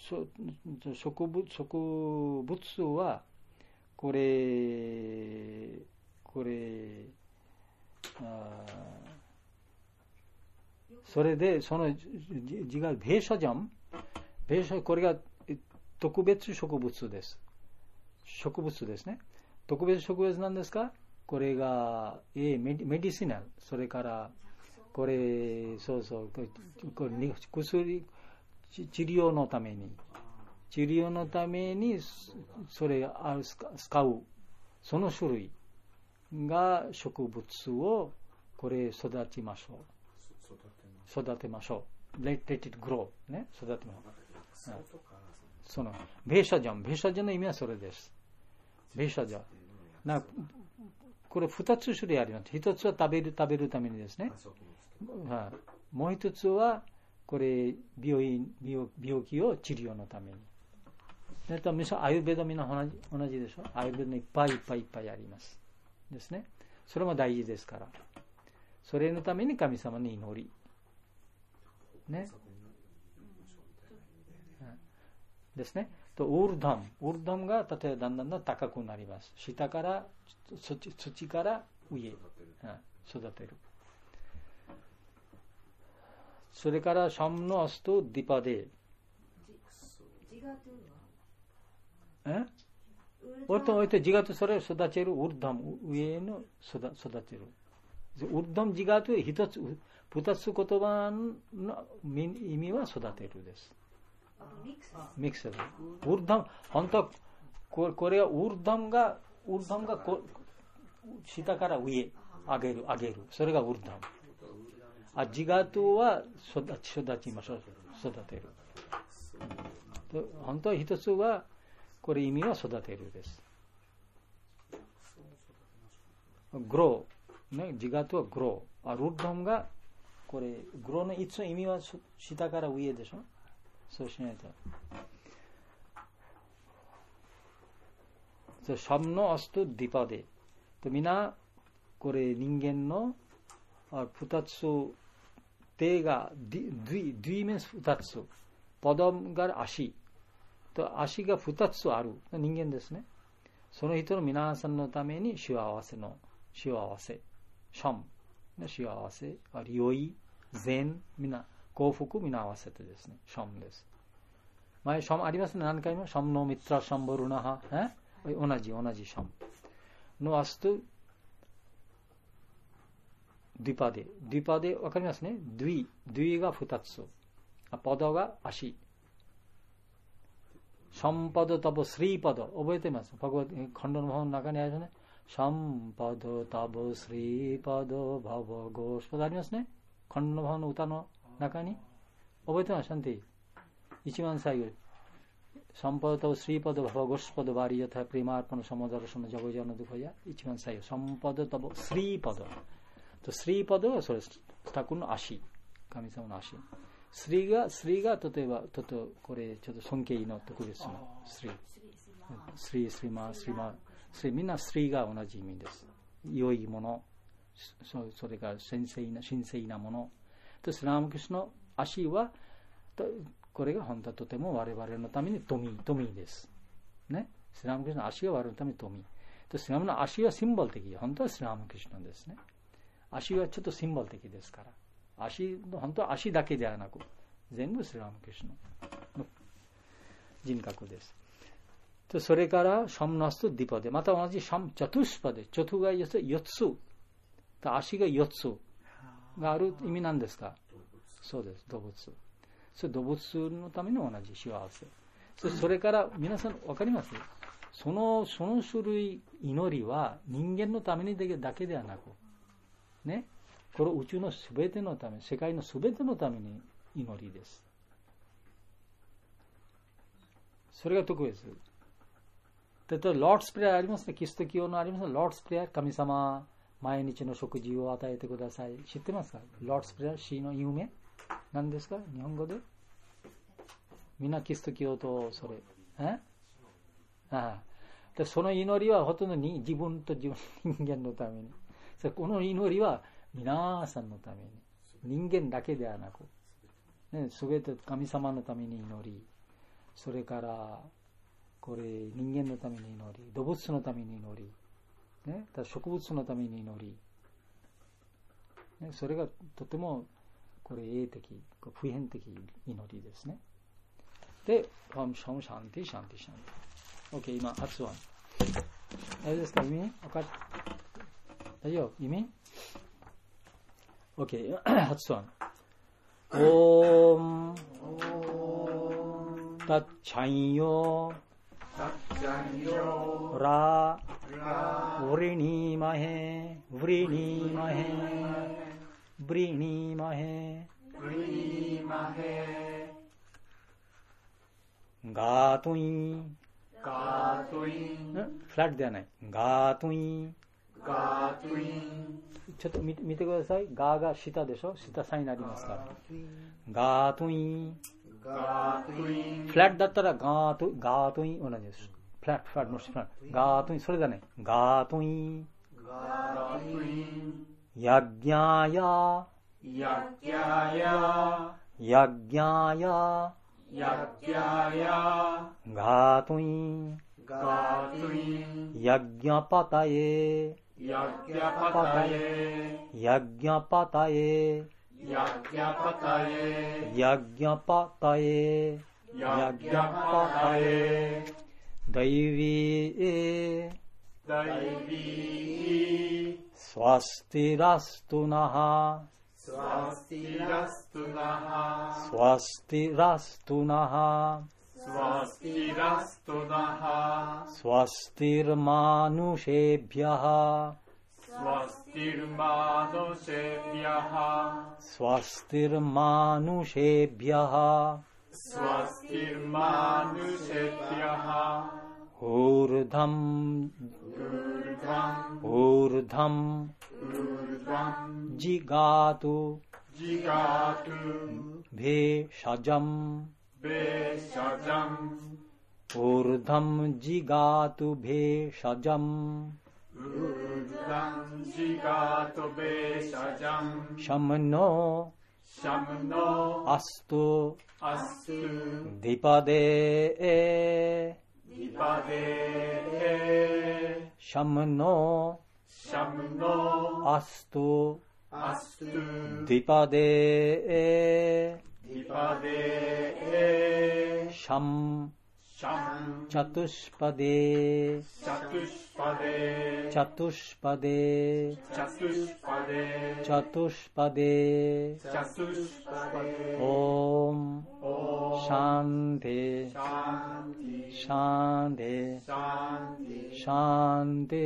Speaker 1: はこれそれでその字がベーシャジャム、これが特別植物です。植物ですね。特別植物なんですか？これがメディシナル、それからこれこれ薬治療のためにそれを使うその種類が植物をこれ育てましょう。Let it grow ね、育てましょう。そのベーシャジャンの意味はそれです。ベーシャジャンこれ2つ種類あります。1つは食べるためにですね。もう1つはこれ病気を治療のために。アユベドみんな同じでしょ。アユベドにいっぱいありますですね。それも大事ですから。それのために神様に祈りね。ですね。とウルダムが例えばだんだん高くなります。下から土から上育てる。それからシャムのアスとディパデジガとそれを育てるウルダム上の育てる。ウルダムジガと2つ言葉の意味は育てるです。ミックスウルダム本当これはウルダムが下から上上げるそれがウルダム。ジガトは育ちましょう。育てる。 本当は一つは、これ意味は育てるです。grow。ね、自我とは grow。ルッドンが、これ、grow のいつの意味は下から上でしょ。そうしないと。シャムのアストディパデ。みんな、これ人間の二つ、手が、D 面二つ。パダムが足。足が二つある人間ですね。その人の皆さんのために幸せ、シャム、幸せ、良い、善、幸福、皆合わせてですね、シャムです。前、シャムありますね、何回も。シャムのミトラ、シャムボルナハ、同じシャム。のアスト、ディパデ、わかりますね。ディが二つ。パダが足。シャンパドタボスリーパド覚えてます。バグワッドカンドの本の中にあるね。シャンパドタボスリーパドババゴーシパドありますね。カンドの本の歌の中に覚えてます。シャンティ一番最後シャンパドタボスリーパドババゴーシパドバリヤタプリマーパのシャモダルシャのジャゴジャのドコヤ一番最後シャンパドタボスリーパドとスリーパドはそれ二つの足、神様の足。スリが例えばちょっとこれちょっと尊敬のとこですね。スリみんなスリが同じ意味です。良いもの、それから神聖なもの。とスラムクシュの足はこれが本当はとても我々のために富です。ね。スラムクシュの足が我々のために富。とスラムの足はシンボル的。本当はスラムクシュなんですね。足はちょっとシンボル的ですから。本当は足だけではなく、全部スラムクシュの人格です。それから、シャムナスとディパで、また同じシャム、チャトゥシパで、チャトゥが4つ、足が4つがある意味なんですか？そうです、動物。それ動物のための同じ幸せ。それから、皆さんわかります？その種類、祈りは人間のためにだけではなく、ね。これ宇宙のすべてのため、世界のすべてのために祈りです。それが特別。例えば、ロードスプレーありますね。キリスト教のありますね。ロードスプレー、神様、毎日の食事を与えてください。知ってますか？ロードスプレー、死の夢何ですか？日本語で。みんなキリスト教とそれ。でその祈りはほとんどに自分人間のために。この祈りは皆さんのために、人間だけではなく、すべて神様のために祈り、それからこれ人間のために祈り、動物のために祈り、ね、植物のために祈り、ね、それがとてもこれ永的、普遍的祈りですね。で、シャンティシャンティシャンティ。OK、今発音。大丈夫ですか？意味分かる？大丈夫？意味？OK、発音。オームタッチャンヨラウリニマヘブリニマヘブリニマヘガートインフラットではない。ガートインちょっと見てください。ガーが下でしょ。下サインになりますから。ガートイン。フラットだったらガートイン同じです。フラットのフラット。ガートイン、それだね。ガートイン。ヤッギャーヤ。ヤッギャーヤ。ガートイン。ヤッギャパタエ。ヤッギャパタエ。ダイビースワスティラストナハスワスティラストナハスワスティルマヌシェビャハスワスティルマヌシェビャハ
Speaker 7: स्वस्तिर्मानुषेभ्यः
Speaker 1: ऊर्ध्वं जिगातु भेषजं ऊर्ध्वं जिगातु भेषजं शमनो अस्तु द्विपदे शमनो अस्तु द्विपदे शम चतुष्पदे ओम शांति शांति शांति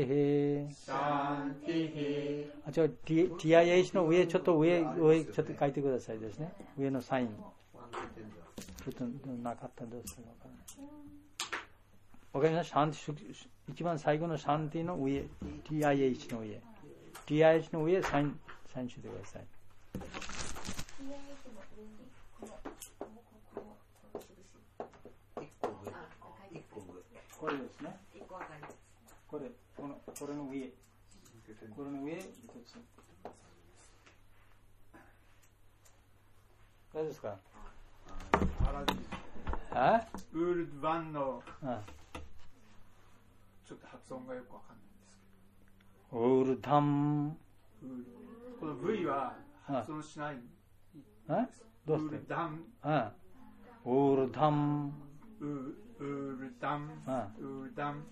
Speaker 1: अच्छा TIH の上ちょっと上ちょっと書いてくださいですね。上のサインちょっとなかったですわからない。わかります？シャンティ一番最後のシャンティの上 TIH の上 TIH の上サインしてください。これですね。これの上一つ。大丈夫ですか？
Speaker 7: ウールドワンのちょっと発音がよくわかんないんですけど。
Speaker 1: ウールダン。
Speaker 7: この V は発音しない。
Speaker 1: どうして？
Speaker 7: ウールダン。
Speaker 1: ウールダン。
Speaker 7: ウールダン。ウールダン。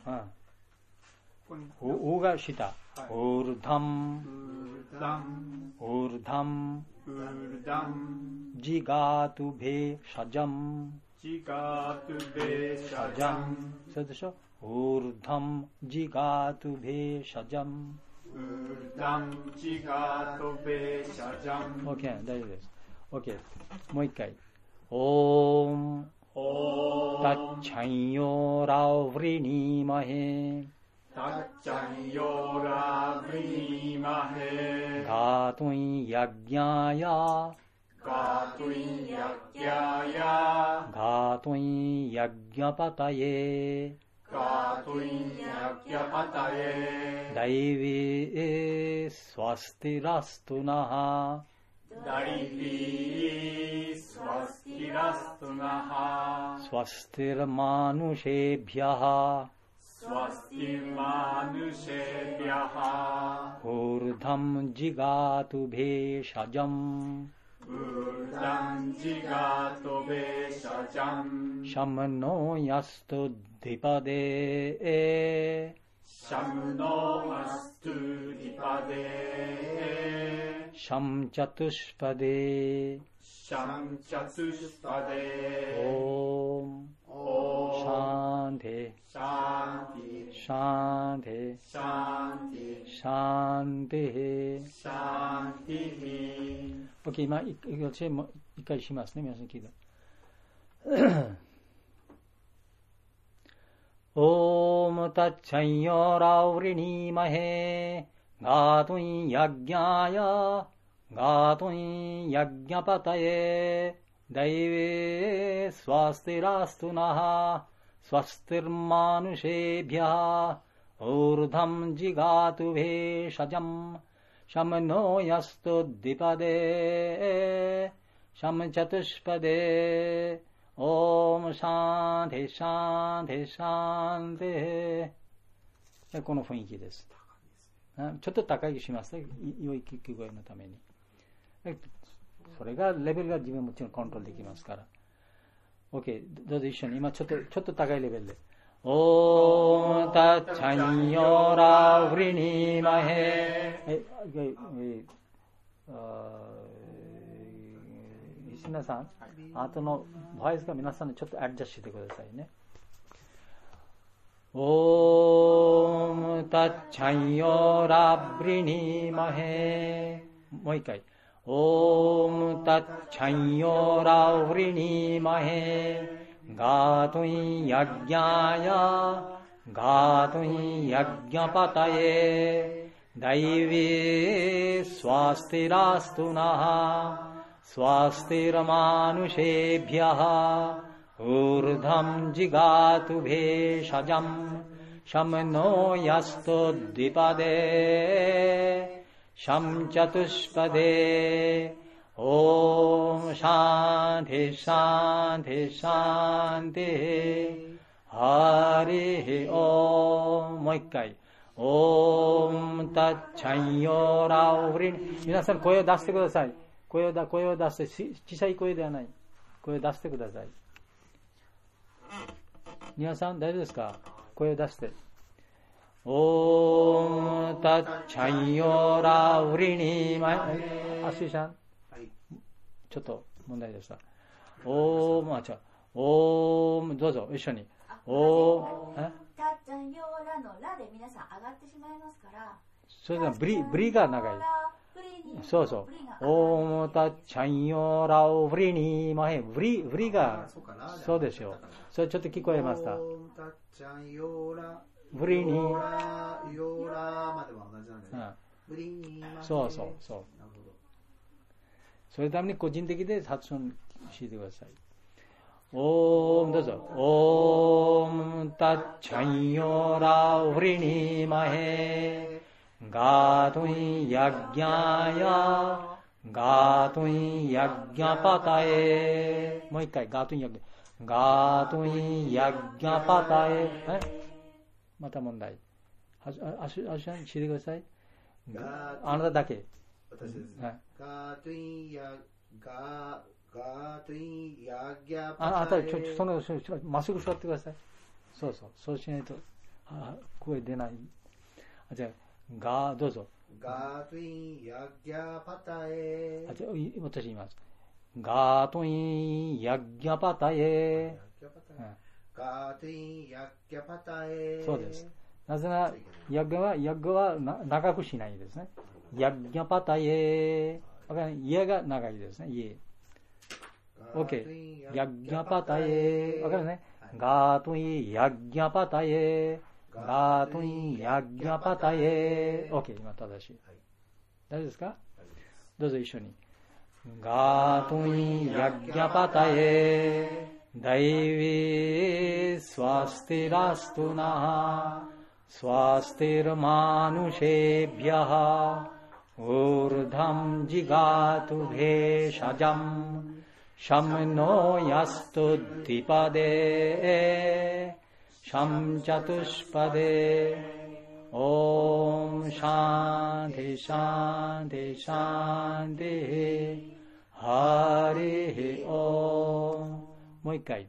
Speaker 1: ウが下。ウールダン。
Speaker 7: ウールダン。
Speaker 1: ウールダン。
Speaker 7: ウールダン。
Speaker 1: ジガトゥベシャジャン。
Speaker 7: ジガトゥベシャジャン。
Speaker 1: そうでしょ？ウールダンジガトゥベシャジャン。
Speaker 7: ウールダンジガトゥベシャジャン。
Speaker 1: OK 大丈夫です。OK もう一回。オームタッチャンヨラウリニマヘ
Speaker 7: タッチャンヨラウリニマヘ
Speaker 1: ガトイヤギャヤ
Speaker 7: ガトイヤギャヤ
Speaker 1: ガトイヤギャパタエ
Speaker 7: ガトイヤギャパタエ
Speaker 1: ダイヴィスワスティラストナハ
Speaker 7: ダリビスワスティラストナハ
Speaker 1: スワスティルマヌシェビャハ
Speaker 7: スワスティマヌシェビャハ
Speaker 1: ウールダムジガトゥベシャジャン
Speaker 7: ウールダムジガトベシャジャン
Speaker 1: シャムノヤストディパデ
Speaker 7: シャムノアストゥディパデ
Speaker 1: シャムチャトゥシパデ
Speaker 7: シャムチャトゥシパデ
Speaker 1: オームシャンテ
Speaker 7: シャンテ
Speaker 1: シャンテ
Speaker 7: シャンテ
Speaker 1: シャンテ
Speaker 7: シャンテ
Speaker 1: OK 今一回しますね皆さん聞いてオームタッチャンヨラウリニマヘガトインヤギャヤガトインヤギャパタエダイヴィスワスティラストナハスワスティルマヌシェビャウールダムジガトゥベシャジャムシャムノヤストディパデシャムチャトゥシパデオームシャンテシャンテシャンテこの雰囲気です。ちょっと高いしますね。良い聞き声のために。それがレベルが自分もちろんコントロールできますから。OK どうぞ一緒に今ちょっと高いレベルで。オータッチャンヨラウリニマヘ石名さん、後のボイスが皆さんちょっとアドジャストしてくださいね。オームタッチャンヨラブリニマヘもう一回。 Om Tat Chanyora Vrini Mahe Gatui Yajnaya Gatui Yajnapataye Daivi Swastirastu Naha Swastiramanushebhyaha Urdham Jigatu Bheshajam Shamno Yasto Dipade Sham Chatushpade Om Shanti Shanti Shanti Hari Om もう一回 Om Tat Chanyora Vrini 皆さん声を出してください。声を出して、小さい声ではない。声を出してください。皆さん大丈夫ですか？声を出して。オームタッチャンヨーラウリニマイアスイさん、ちょっと問題でした。オームどうぞ一緒に。オーム
Speaker 6: タッチャンヨーラのラで皆さん上がってしまいますから。
Speaker 1: それではブリが長い。そうそう。オームタッチャンヨーラウリニマイブリがそうですよ。それちょっと聞こえました。
Speaker 2: オームタッチャンヨーラ
Speaker 1: ブリニ
Speaker 2: ヨーラまでは同じなんですね。ブリニ
Speaker 1: そう。それために個人的で発音してください。オームどうぞ。オームタッチャンヨーラウリニマヘガトイヤッギャヤガトイヤッギャパタエもう一回ガトイヤッギャパタエまた問題。アシュさん、してください。あなただけ。
Speaker 2: 私ですね。ガートゥイヤギャパタエ。
Speaker 1: あなた、まっすぐ座ってください。そうしないと、声出ない。じゃあ、どうぞ。
Speaker 2: ガートゥイヤギャパタエ。
Speaker 1: 私言います。ガートゥイヤギャパタエ。
Speaker 2: ガートゥイヤギャパタエ。
Speaker 1: そうです。なぜなら、ヤッガは長くしないですね。ヤッギャパタエ。家が長いですね。家。OK。ヤッギャパタエ。わかるね。ガートゥイヤッギャパタエ。ガートゥイヤッギャパタエ。OK。今正しい。大丈夫ですか？どうぞ一緒に。ガートゥイヤッギャパタエ。Daivi Swastirastu Naha Swastirmanushebhyaha Urdham Jigatu Bheshajam Shamno Yastu Dipade Sham Chatushpade Om Shanti Shanti Shanti Hari Omもう一回。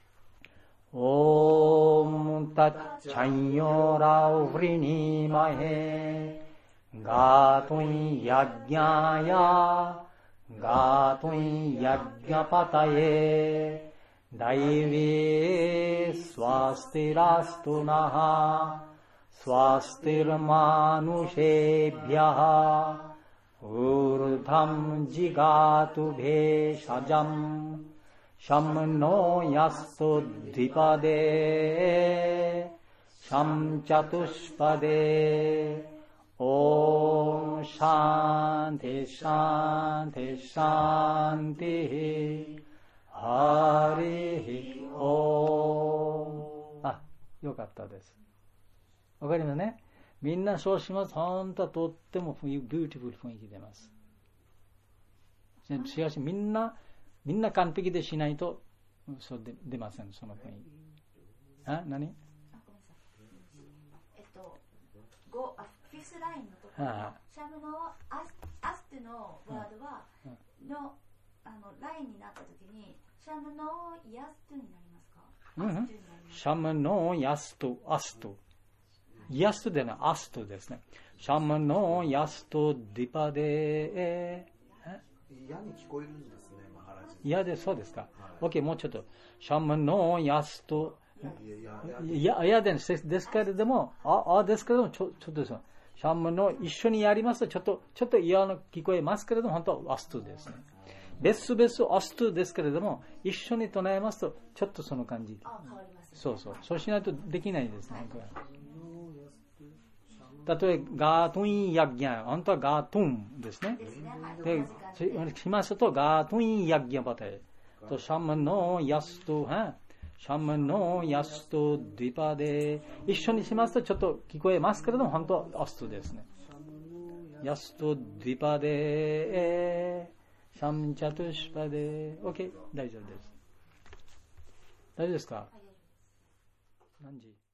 Speaker 1: オームタッチャンヨーラウフリニマヘガートイヤッギャヤガートイヤッギャパタエダイビスワスティラストナハスワスティルマヌシェビャハウルダムジガトベシャジャムShamno yasto dipade Sham chatushpade Om Shanti Shanti Shanti Hari Om よかったです。わかりますね。みんなそうします。本当はとってもビューティフル雰囲気出ます。しかしみんな完璧でしないとそう出ません、その雰囲気。何？
Speaker 6: ごめんなさい。フィフスラインのところのシャムのアステのワードはラインになったときにシャムのヤストになりますか？
Speaker 1: シャムのヤスト、アスト。ヤストではアストですね。シャムのヤストディパデ
Speaker 2: 嫌に聞こえるんですね、マハラジ。
Speaker 1: 嫌で、そうですか。OK、もうちょっと。シャムのヤスト、嫌ですけれども、ですけれども、ちょっとですよ。 シャムの一緒にやりますと、ちょっと嫌な聞こえますけれども、本当はアストゥですね。別々アストゥですけれども、一緒に唱えますと、ちょっとその感じ。そうそう。そうしないとできないですね。例えば、ガートンヤギャン、本当はガートンですね。で、しますと、ガートンヤギャンバテ。と、シャムのヤスト、シャムのヤストディパで、一緒にしますとちょっと聞こえますけれども、本当はアストですね。ヤストディパで、シャムチャトゥシパで、OK、大丈夫です。大丈夫ですか？何時？